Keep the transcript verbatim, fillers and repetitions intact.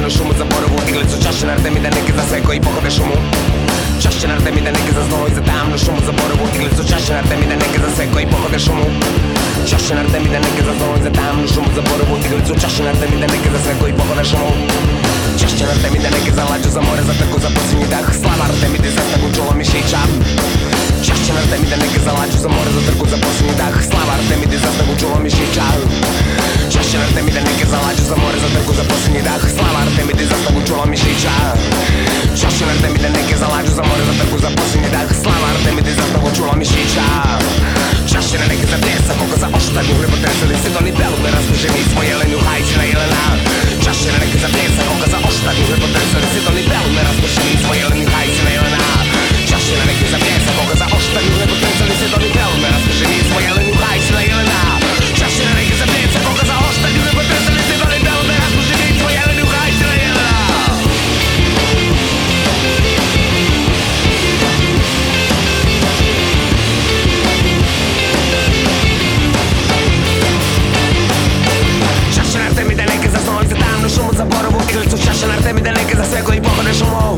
tamnu šumu zaboravu, iglicu čaše na Artemida neke za sve koji pohode šumu. Čašće na Artemida neke za zlo i za tamnu šumu zaboravu, iglicu čaše na Artemida neke za sve koji pohode šumu. Čaše na Artemida neke za zlo i za tamnu šumu zaboravu, iglicu čaše na Artemida neke za sve koji pohode šumu. Čašće na Artemida neke za lađu, za more, za trku, za posljednji dah, slava Artemide za snagu čula mišića. Čašće na Artemida neke za lađu, za more, za trku, za posljednji dah, slava Artemide za snagu čula mišića. Čašće na Artemida neke za lađu, za more, za trku, za posljednji dah, slava Artemide za snagu čula mišića. Čašće na Artemida neke za lađu, za more, za trku, za posljednji dah, slava Artemide za snagu čula mišića. Čašće na neke za pljesak, oko za oštarnju hribotresali se doni belube razduženi smo jelenu hajci na jelena. Čašće na neke za pljesak, oko za oštarnju hribotresali se doni belube razduženi smo jelenu hajci na jelena. Čašće na neke za pljesak, oko za oštarnju hribotresali se doni belube razduženi smo jelenu hajci na jelena. Čašće na neke za pljesak, oko za oštarnju hribotresali se doni belube razduženi smo jelenu hajci na jelena. Čašće na Artemida neke za zlo i za tamnu šumu zaboravu, iglicu čaše na Artemida neke za sve koji pohode šumu.